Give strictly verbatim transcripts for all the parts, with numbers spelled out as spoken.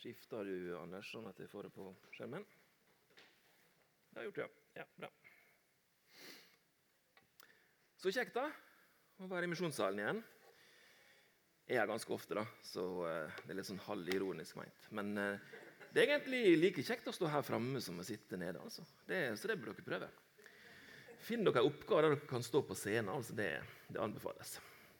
Skifter du, Anders, sånn at jeg får det på skjermen? Det har jeg gjort, ja. Ja, bra. Så kjekt da, å være i misjonssalen igjen. Jeg er ganske ofte da, så uh, det er litt sånn halvironisk meint. Men uh, det er egentlig like kjekt å stå her fremme som å sitte nede, altså. Det, så det bør dere prøve. Finn dere oppgaver der dere kan stå på scenen, altså det, det anbefales.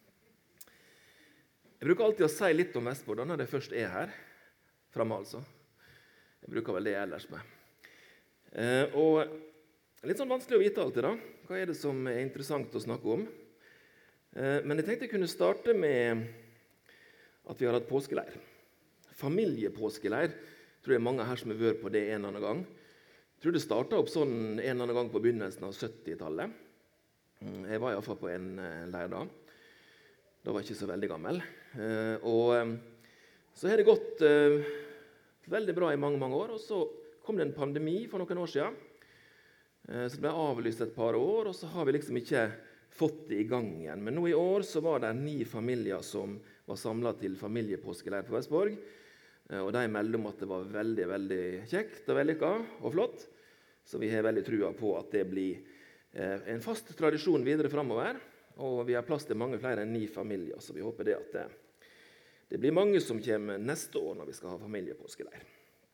Jeg bruker alltid å si litt om Vestbord når jeg først er her, fremme altså. Jeg bruker vel det ellers med. Uh, og litt sånn vanskelig å vite alltid da. Hva er det som er interessant å snakke om? Uh, men jeg tenkte jeg kunne starte med at vi har hatt påskeleir. Familiepåskeleir, tror jeg mange her som har vært på det en eller annen gang. Jeg tror det startet opp sånn en eller annen gang på begynnelsen av syttitallet. Jeg var i hvert fall på en leir da. Da var jeg ikke så veldig gammel. Og så har det gått veldig bra i mange, mange år, og så kom det en pandemi for noen år siden. Så det ble avlyst et par år, og så har vi liksom ikke fått det i gang igjen. Men nå i år så var det ni familier som var samlet til familiepåskeleir på Vestborg, og de meldte om at det var veldig, veldig kjekt og vellykket og flott, så vi har veldig trua på at det blir en fast tradisjon videre fremover, og vi har plass til mange flere enn ni familier, så vi håper det at det, det blir mange som kommer neste år når vi skal ha familiepåskeleir.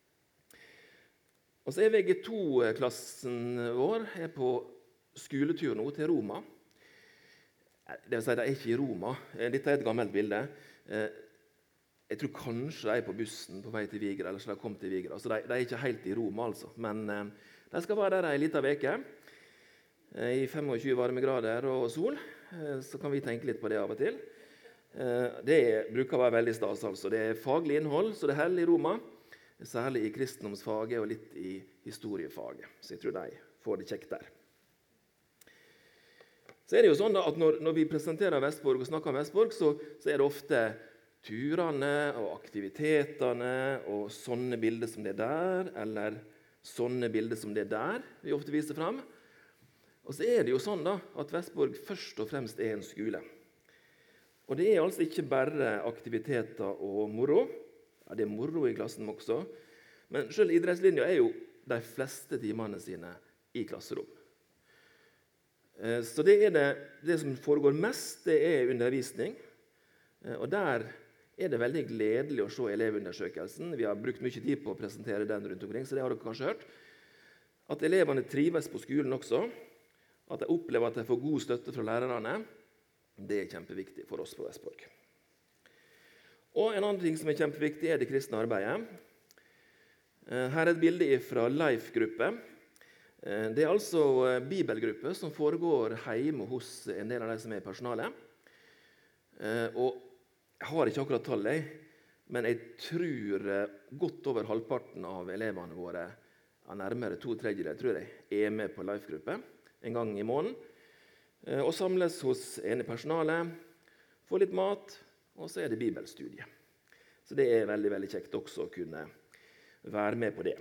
Og så er V G to-klassen vår er på skoletur nå til Roma. Det vil si, de er ikke i Roma. Dette er et gammelt bilde. Jeg tror kanskje de er på bussen på vei til Vigra, eller så de kom til Vigra. Så de, de er ikke helt i Roma, altså. Men de skal være der en liten veke. I tjuefem varmegrader og sol. Så kan vi tenke litt på det av og til. Det bruker å være veldig stas, altså. Det er faglig innhold, så det er hellig i Roma. Særlig i kristendomsfaget og litt i historiefaget. Så jeg tror de får det kjekt der. Så er det jo sånn da, at når, når vi presenterer Vestborg og snakker om Vestborg, så, så er det ofte turene og aktivitetene og sånne bilder som det er der, eller sånne bilder som det er der, vi ofte viser frem. Og så er det jo sånn da, at Vestborg først og fremst er en skole. Og det er altså ikke bare aktiviteter og moro. Ja, det er moro i klassen også. Men selv idrettslinja er jo de fleste timene sine i klasserom. Så det, er det, det som foregår mest, det er undervisning. Og der er det veldig gledelig å se elevundersøkelsen. Vi har brukt mye tid på å presentere den rundt omkring, så det har dere kanskje hørt. At elevene trives på skolen også, at de opplever at de får god støtte fra lærerne, det er kjempeviktig for oss på Vestborg. Og en annen ting som er kjempeviktig er det kristne arbeidet. Her er et bilde fra Life-gruppe. Det er altså bibelgrupper som foregår hjemme hos en del av de som er i personalet. Og jeg har ikke akkurat tallet, men jeg tror godt over halvparten av elevene våre, nærmere to tredjedeler, tror jeg, er med på Life-gruppe en gang i måneden. Og samles hos en i personalet, får litt mat, og så er det bibelstudie. Så det er veldig, veldig kjekt også å kunne være med på det.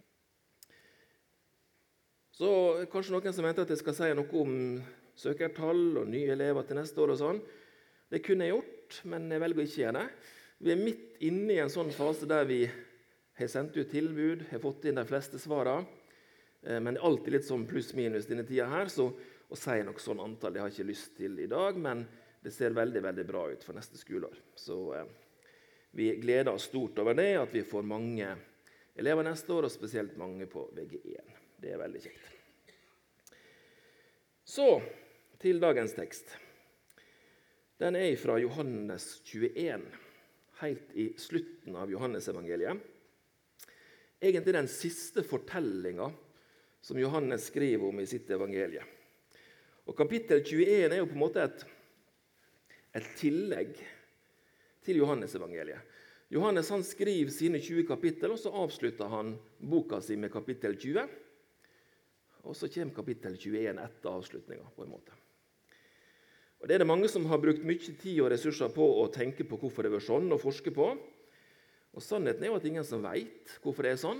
Så kanskje noen som venter at jeg skal si noe om søkertall og nye elever til neste år og sånn. Det kunne jeg gjort, men jeg velger ikke å gjøre det. Vi er midt inne i en sånn fase der vi har sendt ut tilbud, har fått inn de fleste svarene, men det er alltid litt sånn pluss-minus denne tiden her, så å si noe sånn antall det har jeg ikke lyst til i dag, men det ser veldig, veldig bra ut for neste skoleår. Så eh, vi gleder oss stort over det, at vi får mange elever neste år, og spesielt mange på V G én. Det er veldig kjekt. Så til dagens tekst. Den er fra Johannes tjueen, helt i slutten av Johannes-evangeliet. Egentlig den siste fortellingen som Johannes skriver om i sitt evangelie. Og kapittel tjueen er jo på en måte et et tillegg til Johannes-evangeliet. Johannes han skriver sine tjue kapittel, og så avslutter han boka si med kapittel tjue. Og så kommer kapittel tjueen etter avslutningen på en måte. Og det er det mange som har brukt mye tid og ressurser på å tenke på hvorfor det var sånn, og forske på. Og sannheten er jo at ingen som vet hvorfor det er sånn.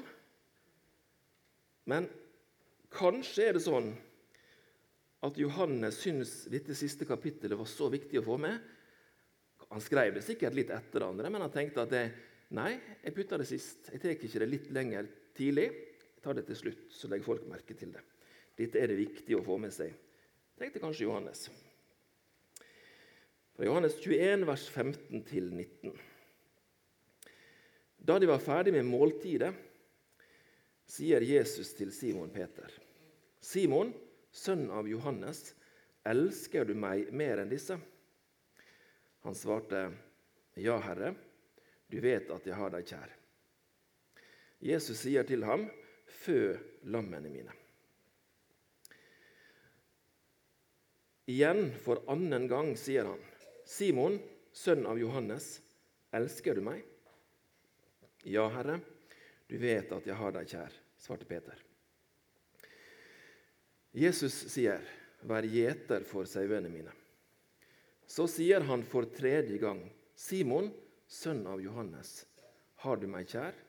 Men kanskje er det sånn at Johannes synes dette siste kapittelet var så viktig å få med. Han skrev det sikkert litt etter det andre, men han tenkte at det, Nei, jeg putter det sist. Jeg tar ikke det litt lenger tidlig. Jeg tar det til slutt, så legger folk merke til det. Dette er det viktig å få med seg. Tenkte kanskje Johannes. Fra Johannes tjueen, vers femten til nitten. Da de var ferdig med måltidet, sier Jesus til Simon Peter: Simon, sønn av Johannes, elsker du meg mer enn disse? Han svarte: Ja, Herre, du vet at jeg har deg kjær. Jesus sier til ham: Fø lammene mine. Igjen for annen gang sier han: Simon, sønn av Johannes, elsker du meg? Ja, Herre, du vet at jeg har deg kjær, svarte Peter. Jesus sier: Vær gjeter for sauene mine. Så sier han for tredje gang: Simon, sønn av Johannes, har du meg kjær?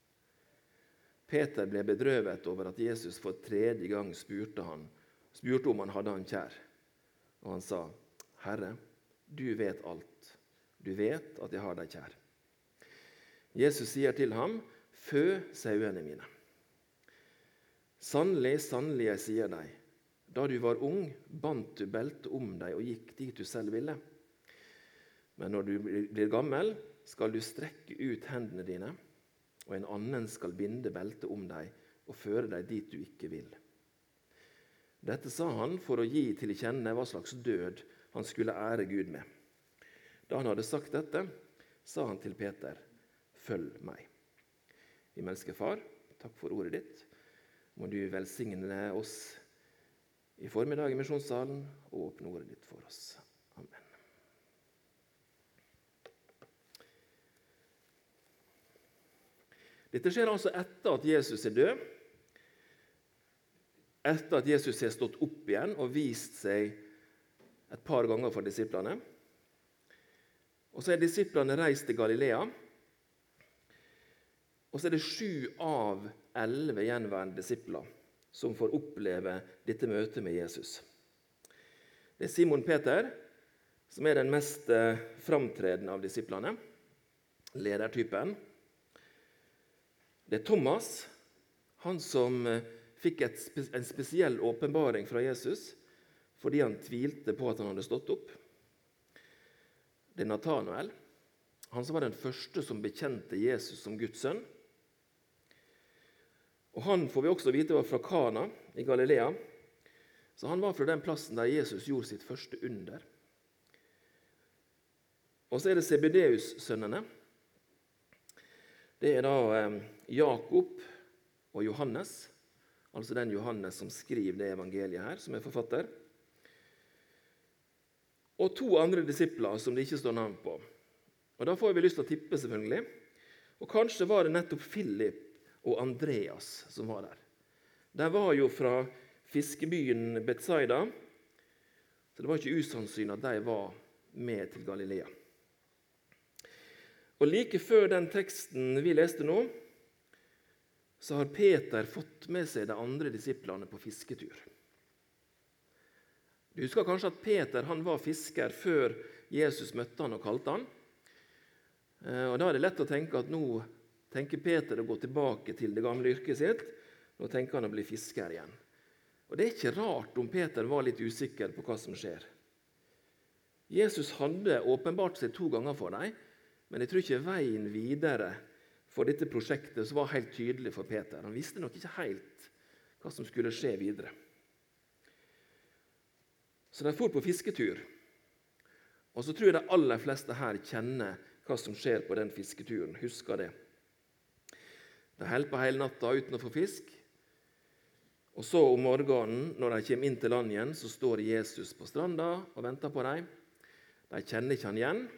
Peter ble bedrøvet over at Jesus for tredje gang spurte, han, spurte om han hadde han kjær. Og han sa: Herre, du vet alt. Du vet at jeg har deg kjær. Jesus sier til ham: Fø sauene mine. Sannelig, sannelig, jeg sier deg, da du var ung, bandt du beltet om deg og gikk dit du selv ville. Men når du blir gammel, skal du strekke ut hendene dine, og en annen skal binde beltet om deg og føre deg dit du ikke vil. Dette sa han for å gi til kjenne hva slags død han skulle ære Gud med. Da han hadde sagt dette, sa han til Peter: Følg meg. Himmelske Far, takk for ordet ditt. Må du velsigne oss i formiddag i misjonssalen og åpne ordet ditt for oss. Amen. Dette skjer altså etter at Jesus er død, etter at Jesus har stått opp igjen og vist seg et par ganger for disiplene. Og så er disiplene reist til Galilea, og så er det sju av elleve gjenværende disipler som får oppleve dette møtet med Jesus. Det er Simon Peter, som er den mest framtredende av disiplene, ledertypen. Det er Thomas, han som fikk et, en spesiell åpenbaring fra Jesus fordi han tvilte på at han hadde stått opp. Det er Nathanael, han som var den første som bekjente Jesus som Guds sønn. Og han får vi også vite var fra Kana i Galilea, så han var fra den plassen der Jesus gjorde sitt første under. Og så er det Zebedeus-sønnene. Det er da eh, Jakob og Johannes, altså den Johannes som skriver det evangeliet her, som er forfatter. Og to andre disipler som det ikke står navn på. Og da får vi lyst til å tippe, selvfølgelig. Og kanskje var det nettopp Philip og Andreas som var der. De var jo fra fiskebyen Betsaida, så det var ikke usannsynlig at de var med til Galilea. Og like før den teksten vi leste nå, så har Peter fått med seg de andre disiplene på fisketur. Du husker kanskje at Peter han var fisker før Jesus møtte han og kalte han. Og da er det lett å tenke at nå tenker Peter å gå tilbake til det gamle yrket sitt. Nå tenker han å bli fisker igjen. Og det er ikke rart om Peter var litt usikker på hva som skjer. Jesus hadde åpenbart seg to ganger for dem, men jeg tror ikke veien videre for dette prosjektet som var helt tydelig for Peter. Han visste nok ikke helt hva som skulle skje videre. Så de for på fisketur. Og så tror jeg de aller fleste her kjenner hva som skjer på den fisketuren. Husker det. De holder på hele natta uten å få fisk. Og så om morgenen, når de kommer inn til land igjen, så står Jesus på stranda og venter på dem. De kjenner ikke han igjen.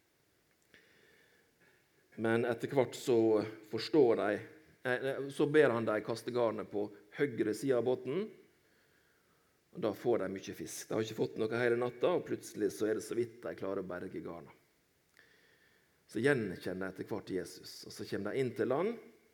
Men etter hvert så forstår de, så ber han dem kaste garnet på høyre side av båten. Og da får de mye fisk. De har ikke fått noe hele natta, og plutselig så er det så vidt de klarer å berge garnet. Så gjenkjenner de etter hvert Jesus, og så kommer de inn til land.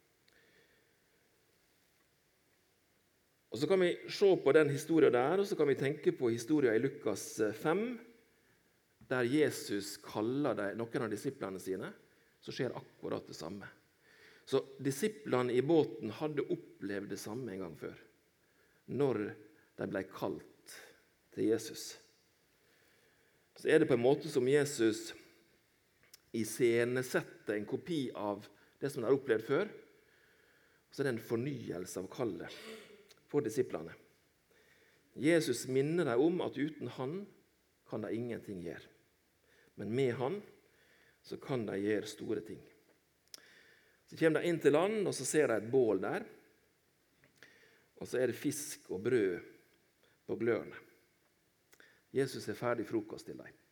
Og så kan vi se på den historien der, og så kan vi tenke på historien i Lukas fem, der Jesus kaller de, noen av disiplene sine, så skjer akkurat det samme. Så disiplene i båten hadde opplevd det samme en gang før, når de ble kalt til Jesus. Så er det på en måte som Jesus iscenesetter en kopi av det som de har opplevd før, og så er det en fornyelse av kallet for disiplene. Jesus minner dem om at uten han kan de ingenting gjøre. Men med han så kan de gjøre store ting. Så kommer de inn til land, og så ser de et bål der. Og så er det fisk og brød på glørne. Jesus er ferdig frokost til dem.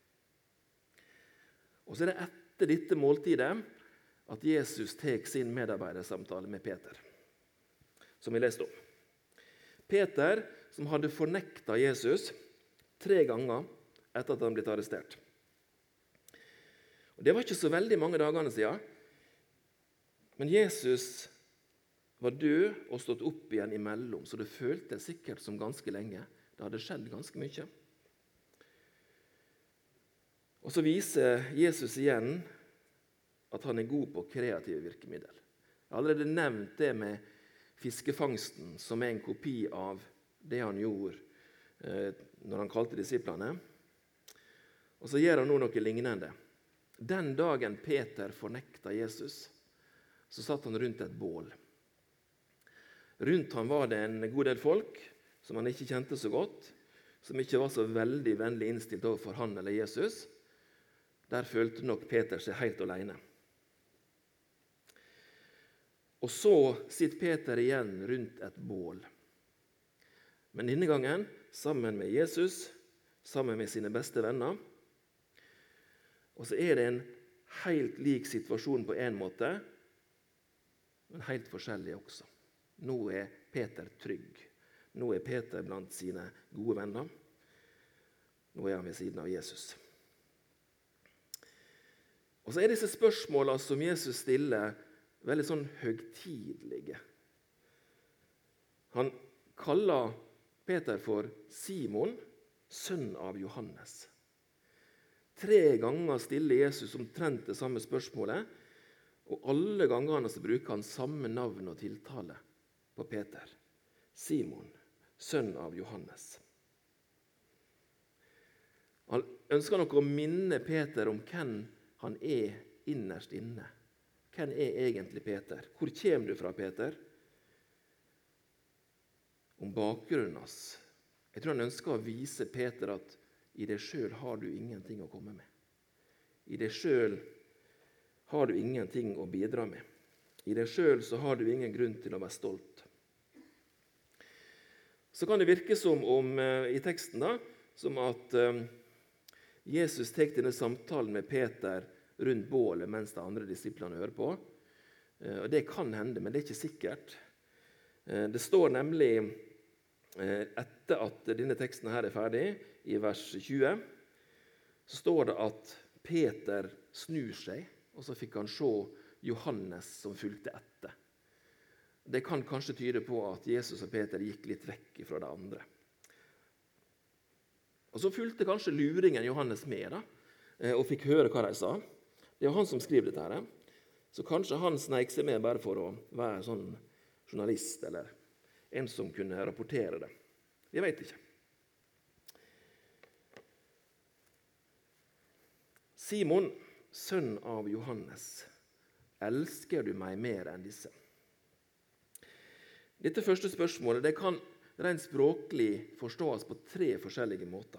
Og så er det etter dette måltidet at Jesus tar sin medarbeidersamtale med Peter, som vi leste om. Peter, som hadde fornektet Jesus tre ganger etter at han ble arrestert. Og det var ikke så veldig mange dagene siden, men Jesus var død og stått opp igjen imellom, så det føltes sikkert som ganske lenge. Det hadde skjedd ganske mye. Og så viser Jesus igjen at han er god på kreative virkemidler. Jeg har allerede nevnt det med fiskefangsten, som er en kopi av det han gjorde eh, når han kalte disiplene. Og så gjør han nå noe lignende. Den dagen Peter fornekta Jesus, så satt han rundt et bål. Rundt han var det en god del folk som han ikke kjente så godt, som ikke var så veldig vennlig innstilt overfor han eller Jesus. Der følte nok Peter seg helt alene. Og så sitter Peter igjen rundt et bål. Men denne gangen sammen med Jesus, sammen med sine beste venner. Og så er det en helt lik situasjon på en måte, men helt forskjellig også. Nå er Peter trygg. Nå er Peter blant sine gode venner. Nå er han ved siden av Jesus. Og så er disse spørsmålene som Jesus stiller, veldig sånn høgtidlige. Han kaller Peter for Simon, sønn av Johannes. Tre ganger stiller Jesus omtrent det samme spørsmålet, og alle gangene så bruker han samme navn og tiltale på Peter. Simon, sønn av Johannes. Han ønsker nok å minne Peter om hvem han er innerst inne. Hvem er egentlig Peter? Hvor kommer du fra, Peter? Om bakgrunnen hans. Jeg tror han ønsker å vise Peter at i deg selv har du ingenting å komme med. I deg selv har du ingenting å bidra med. I deg selv så har du ingen grunn til å være stolt. Så kan det virke som om, i teksten da, som at um, Jesus tek denne samtalen med Peter rundt bålet mens de andre disiplene hører på. Og det kan hende, men det er ikke sikkert. Det står nemlig, etter at denne teksten her er ferdig, i vers tjue, så står det at Peter snur seg, og så fikk han se Johannes som fulgte etter. Det kan kanskje tyde på at Jesus og Peter gikk litt vekk fra de andre. Og så fulgte kanskje luringen Johannes med, da, og fikk høre hva de sa. Det er han som skriver dette her. Så kanskje han sneik seg med bare for å være sånn journalist, eller en som kunne rapportere det. Jeg vet ikke. Simon, sønn av Johannes, elsker du meg mer enn disse? Dette første spørsmålet det kan rent språklig forstås på tre forskjellige måter.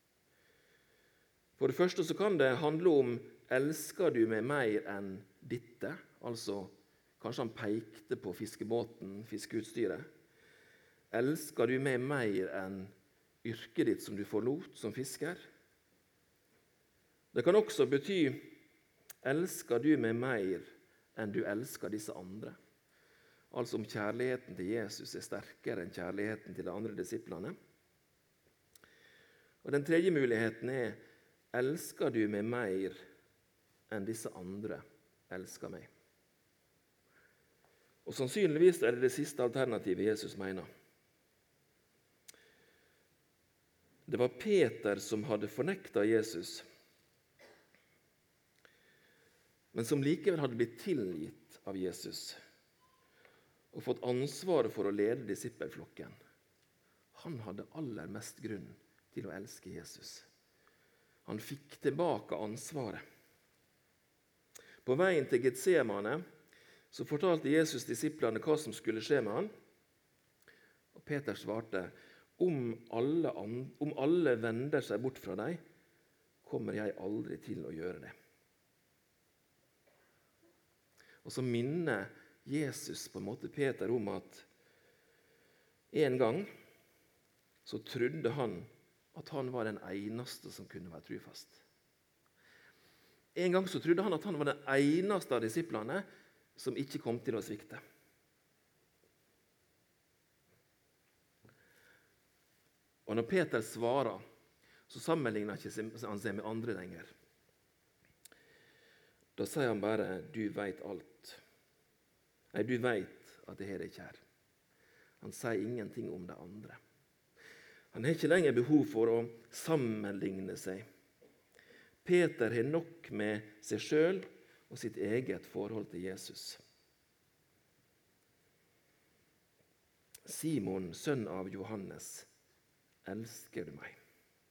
For det første så kan det handle om elsker du meg mer enn dette? Altså, kanskje han pekte på fiskebåten, fiskeutstyret. Elsker du meg mer enn yrket ditt som du forlot som fisker? Det kan også bety, elsker du meg mer enn du elsker disse andre? Altså om kjærligheten til Jesus er sterkere enn kjærligheten til de andre disiplene. Og den tredje muligheten er, elsker du meg mer enn disse andre elsker meg? Og sannsynligvis er det det siste alternativet Jesus mener. Det var Peter som hadde fornektet Jesus. men som likevel hadde blitt tilgitt av Jesus og fått ansvaret for å lede disippelflokken. Han hadde aller mest grunn til å elske Jesus. Han fikk tilbake ansvaret. På veien til Getsemane så fortalte Jesus disiplene hva som skulle skje med han. Og Peter svarte, om alle, om alle vender seg bort fra deg, kommer jeg aldri til å gjøre det. Og så minner Jesus på en måte Peter om at en gang så trodde han at han var den eneste som kunne være trufast. En gang så trodde han at han var den eneste av disiplene som ikke kom til å svikte. Og når Peter svarer, så sammenligner han seg med andre lenger. Da sier han bare, du vet alt. Nei, du vet at det her er kjær. Han sier ingenting om det andre. Han har ikke lenger behov for å sammenligne seg. Peter har nok med seg selv og sitt eget forhold til Jesus. Simon, sønn av Johannes, elsker du meg?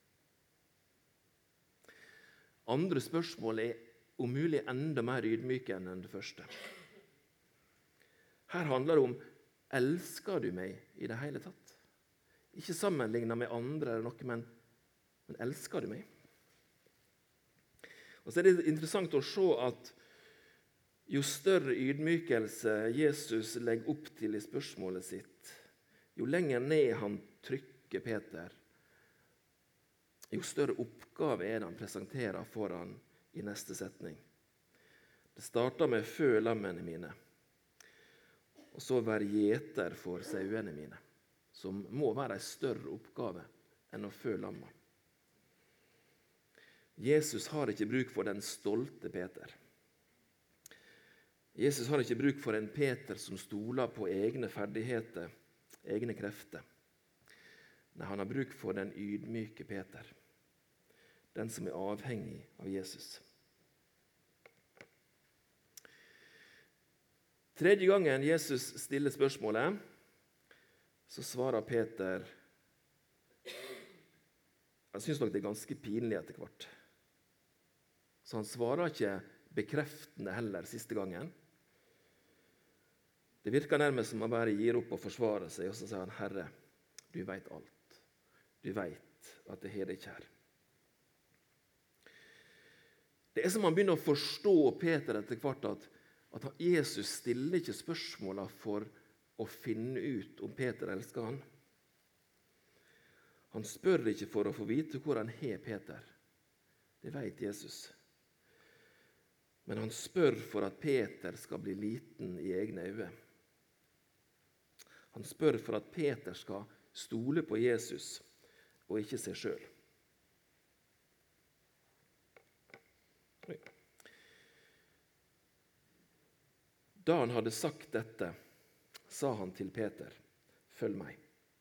Andre spørsmål er om mulig enda mer ydmyke enn det første. Her handler det om, elsker du meg i det hele tatt? Ikke sammenlignet med andre eller noe, men, men elsker du meg? Og så er det interessant å se at jo større ydmykelse Jesus legger opp til i spørsmålet sitt, jo lenger ned han trykker Peter, jo større oppgave er det han presenterer for han i neste setning. Det starter med «Fø lammene mine», og så «Vær gjeter for sauene mine», som må være en større oppgave enn å fø lamma. Jesus har ikke bruk for den stolte Peter. Jesus har ikke bruk for en Peter som stoler på egne ferdigheter, egne krefter. Nei, han har bruk for den ydmyke Peter, den som er avhengig av Jesus. Tredje gangen Jesus stiller spørsmålet, så svarer Peter, han synes nok det er ganske pinlig etter hvert. Så han svarer ikke bekreftende heller siste gangen. Det virker nærmest som han bare gir opp og forsvarer seg, og så sier han, Herre, du vet alt. Du vet at det her er kjær. Det er som han begynner å forstå Peter etter hvert, at, at Jesus stiller ikke spørsmålene for å finne ut om Peter elsker han. Han spør ikke for å få vite hvor han har Peter. Det vet Jesus. Men han spør for at Peter skal bli liten i egne øyne. Han spør for at Peter skal stole på Jesus og ikke seg selv. Da han hadde sagt dette, sa han til Peter, følg meg.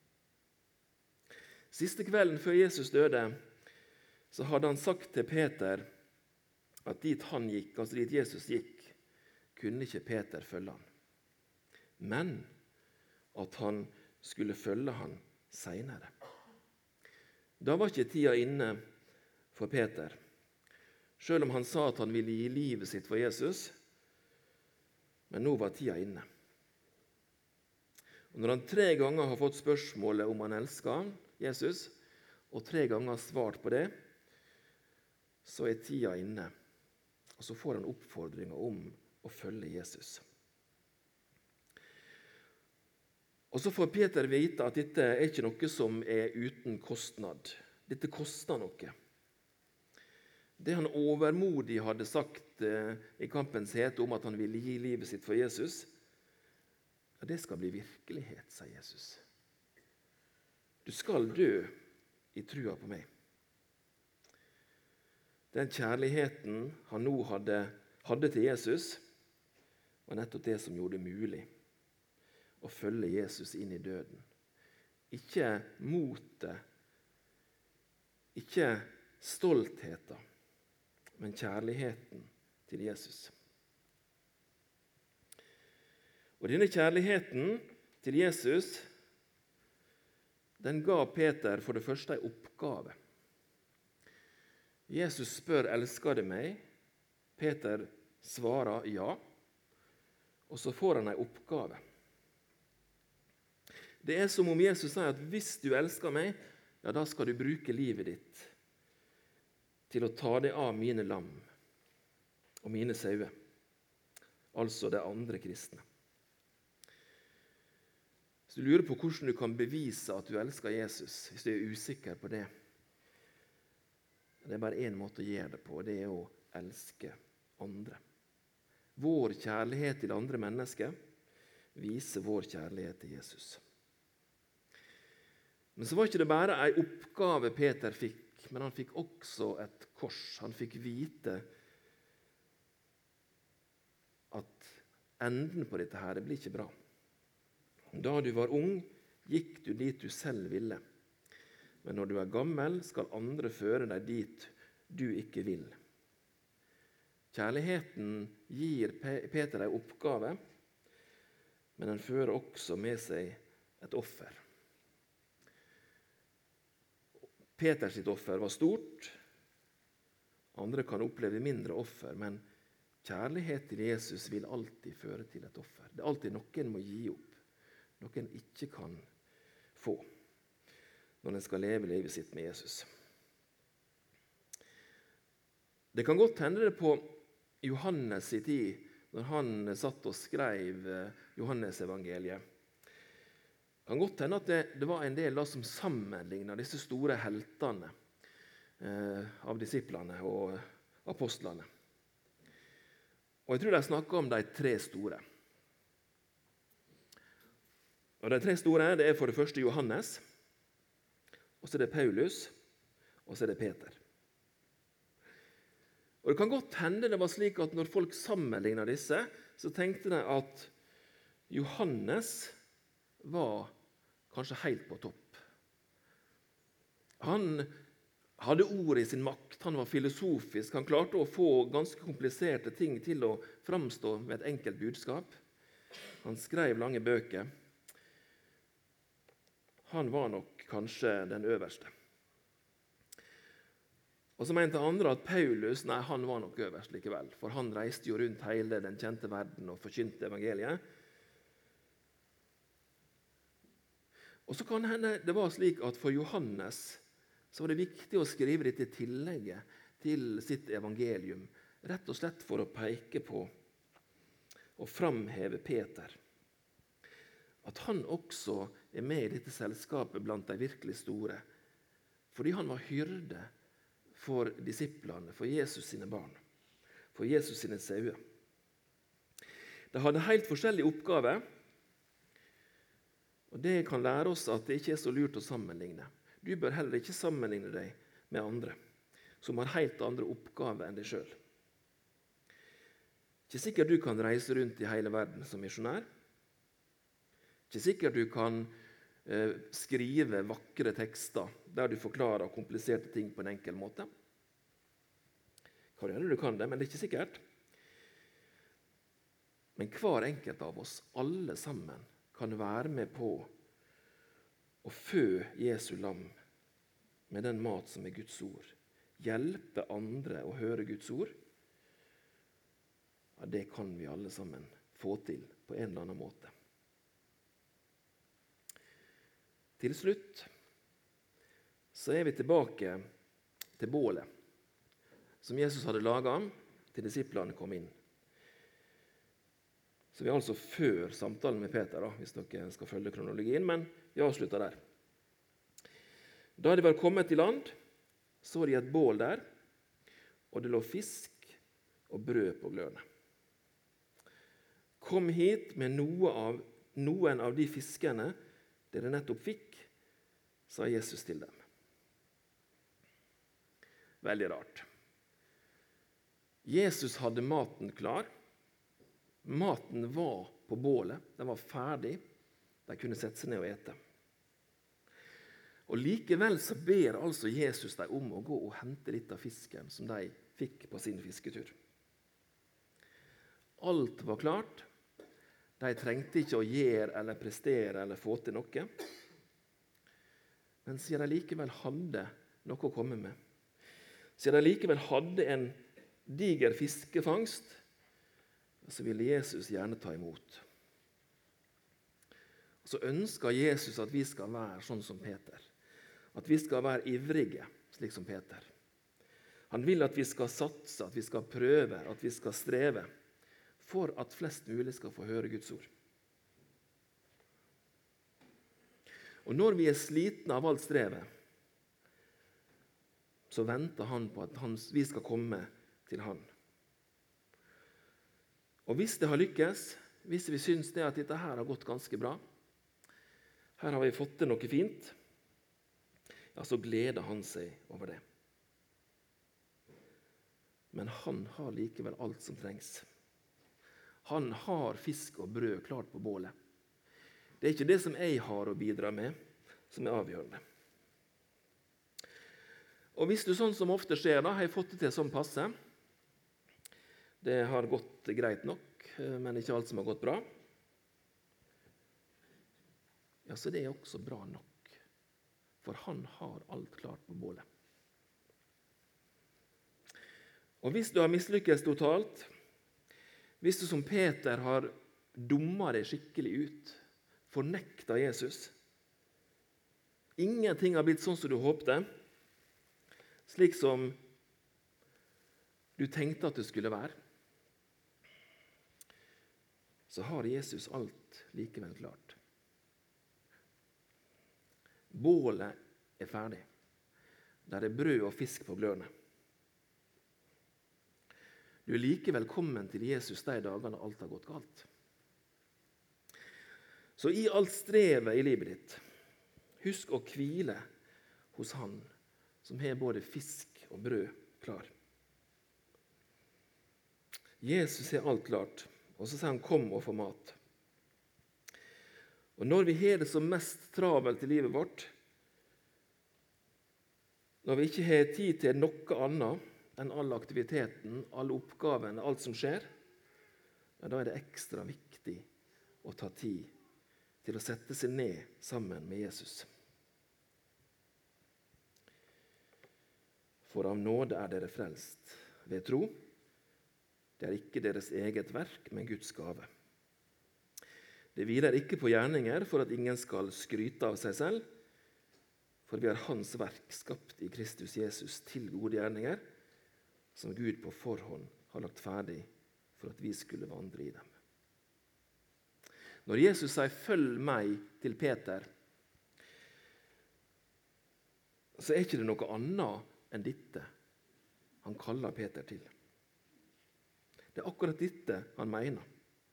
Siste kvelden før Jesus døde, så hadde han sagt til Peter at dit han gikk, altså dit Jesus gikk, kunne ikke Peter følge han. Men at han skulle følge han senere. Da var ikke tida inne for Peter, selv om han sa at han ville gi livet sitt for Jesus, men nå var tida inne. Og når han tre ganger har fått spørsmålet om han elsker Jesus, og tre ganger har svart på det, så er tida inne. Og så får han oppfordringer om å følge Jesus. Og så får Peter vite at dette er ikke noe som er uten kostnad. Dette koster noe. Det han overmodig hadde sagt i kampens hete om at han ville gi livet sitt for Jesus, ja, det skal bli virkelighet, sier Jesus. Du skal dø i trua på meg. Den kjærligheten han nå hadde, hadde til Jesus, var nettopp det som gjorde det mulig å følge Jesus inn i døden. Ikke motet, ikke stoltheten, men kjærligheten til Jesus. Og denne kjærligheten til Jesus, den ga Peter for det første en oppgave. Jesus spør, elsker du meg? Peter svarer ja, og så får han en oppgave. Det er som om Jesus sier at hvis du elsker meg, ja, da skal du bruke livet ditt til å ta deg av mine lam og mine sauer, altså de andre kristne. Hvis du lurer på hvordan du kan bevise at du elsker Jesus, hvis du er usikker på det, det er bare en måte å gjøre det på, det er å elske andre. Vår kjærlighet til andre mennesker viser vår kjærlighet til Jesus. Men så var ikke det bare en oppgave Peter fikk, men han fikk også et kors. Han fikk vite at enden på dette her, det blir ikke bra. Da du var ung, gikk du dit du selv ville. Men når du er gammel, skal andre føre deg dit du ikke vil. Kjærligheten gir Peter en oppgave, men den fører også med seg et offer. Peters sitt offer var stort. Andre kan oppleve mindre offer, men kjærlighet til Jesus vil alltid føre til et offer. Det er alltid noen må gi opp, noen ikke kan få, når en skal leve livet sitt med Jesus. Det kan godt hende det på Johannes i tid, når han satt og skrev Johannes-evangeliet. Det kan godt hende at det, det var en del da, som sammenlignet disse store heltene eh, av disiplene og apostlene. Og jeg tror de snakket om de tre store. Og de tre store det er for det første Johannes, og så er det Paulus, og så er det Peter. Og det kan godt hende det var slik at når folk sammenlignet disse, så tenkte de at Johannes var kanskje helt på topp. Han hadde ordet i sin makt, han var filosofisk, han klarte å få ganske kompliserte ting til å framstå med et enkelt budskap. Han skrev lange bøker. Han var nok kanskje den øverste. Og så mente andre at Paulus, nei, han var nok øverst likevel, for han reiste jo rundt hele den kjente verden og forkynte evangeliet. Og så kan det hende det var slik at for Johannes så var det viktig å skrive dette tillegget til sitt evangelium, rett og slett for å peke på og framheve Peter. At han også er med i dette selskapet blant de virkelig store, fordi han var hyrde for disiplene, for Jesus sine barn, for Jesus sine sauer. De hadde helt forskjellige oppgaver, og det kan lære oss at det ikke er så lurt å sammenligne. Du bør heller ikke sammenligne deg med andre, som har helt andre oppgaver enn deg selv. Ikke sikkert du kan reise rundt i hele verden som misjonær. Ikke sikkert du kan eh, skrive vakre tekster der du forklarer kompliserte ting på en enkel måte. Kan gjøre du kan det, men det er ikke sikkert. Men hver enkelt av oss, alle sammen, kan være med på å fø Jesu lam med den mat som er Guds ord. Hjelpe andre å høre Guds ord. Ja, det kan vi alle sammen få til på en eller annen måte. Til slutt så er vi tilbake til bålet som Jesus hadde laget til disiplene kom inn. Så vi er altså før samtalen med Peter, da, hvis dere skal følge kronologien, men vi avslutter der. Da de var kommet til land, så de et bål der, og det lå fisk og brød på glørne. Kom hit med noe av, noen av de fiskene dere nettopp fikk, sa Jesus til dem. Veldig rart. Jesus hadde maten klar. Maten var på bålet, den var ferdig, de kunne sette seg ned og ete. Og likevel så ber altså Jesus dem om å gå og hente litt av fisken som de fikk på sin fisketur. Alt var klart, De trengte ikke å gjøre eller prestere eller få til noe. Men siden de likevel hadde noe å komme med, siden de likevel hadde en diger fiskefangst, så ville Jesus gjerne ta imot. Og så ønsker Jesus at vi skal være sånn som Peter. At vi skal være ivrige, slik som Peter. Han vil at vi skal satse, at vi skal prøve, at vi skal streve, for at flest mulig skal få høre Guds ord. Og når vi er slitne av alt strevet, så venter han på at han, vi skal komme til han. Og hvis det har lykkes, hvis vi synes det at dette her har gått ganske bra, her har vi fått til noe fint, ja, så gleder han seg over det. Men han har likevel alt som trengs. Han har fisk og brød klart på bålet. Det er ikke det som jeg har å bidra med, som er avgjørende. Og hvis du sånn som ofte skjer, da, har jeg fått det til som passe. Det har gått greit nok, men ikke alt som har gått bra. Ja, så det er også bra nok. For han har alt klart på bålet. Og hvis du har mislykkes totalt, hvis du som Peter har dummet deg skikkelig ut, fornektet Jesus, ingenting har blitt sånn som du håpte, slik som du tenkte at det skulle være, så har Jesus alt likevel klart. Bålet er ferdig. Der er brød og fisk på glørne. Du er like velkommen til Jesus de dagene alt har gått galt. Så i alt strevet i livet ditt, husk å hvile hos han som har både fisk og brød klar. Jesus har alt klart, og så sier han kom og få mat. Og når vi har det som mest travelt i livet vårt, når vi ikke har tid til noe annet enn all aktiviteten, alle oppgavene, alt som skjer, ja, da er det ekstra viktig å ta tid til å sette seg ned sammen med Jesus. For av nåde er dere frelst ved tro. Det er ikke deres eget verk, men Guds gave. Det hviler ikke på gjerninger for at ingen skal skryte av seg selv, for vi er hans verk, skapt i Kristus Jesus til gode gjerninger, som Gud på forhånd har lagt ferdig for at vi skulle vandre i dem. Når Jesus sier «følg meg» til Peter, så er ikke det noe annet enn dette han kaller Peter til. Det er akkurat dette han mener.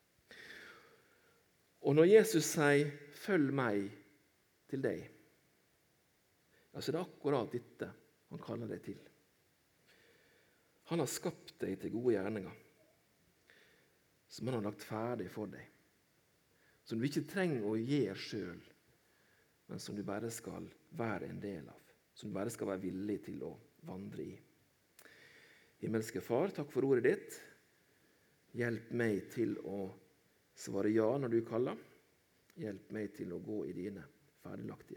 Og når Jesus sier «følg meg» til deg, ja, så er det akkurat dette han kaller deg til. Han har skapt deg til gode gjerninger, som han har lagt ferdig for deg, som du ikke trenger å gjøre selv, men som du bare skal være en del av, som du bare skal være villig til å vandre i. Himmelske Far, takk for ordet ditt. Hjelp meg til å svare ja når du kaller. Hjelp meg til å gå i dine ferdiglagte